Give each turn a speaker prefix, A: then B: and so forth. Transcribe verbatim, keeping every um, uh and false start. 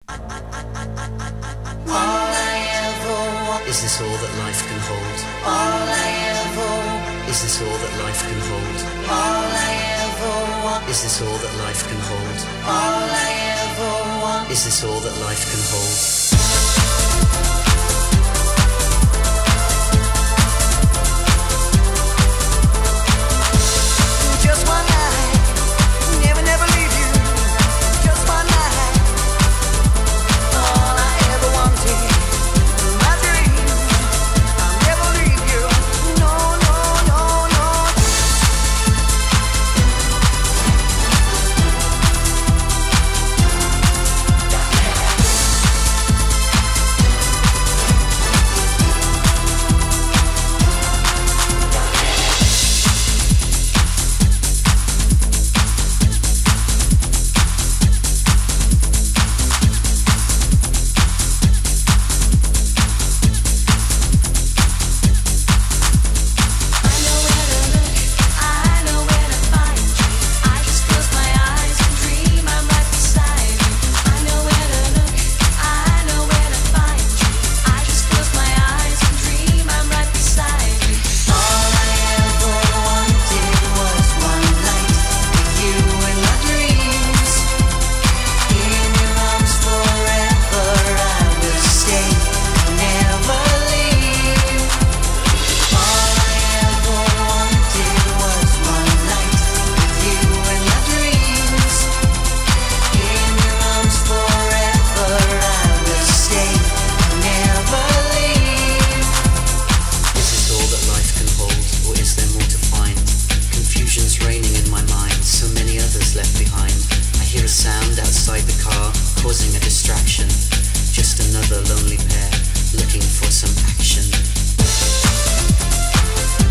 A: All I ever want.
B: Is this all that life can hold?
A: All I ever want.
B: Is this all that life can hold?
A: All I ever want.
B: Is this all that life can hold?
A: All I ever want.
B: Is this all that life can hold?
A: Just one night, never, never leave you. Just one night, all I ever wanted, my dream. I'll never leave you. No, no, no, no.
B: Another lonely pair looking for some action.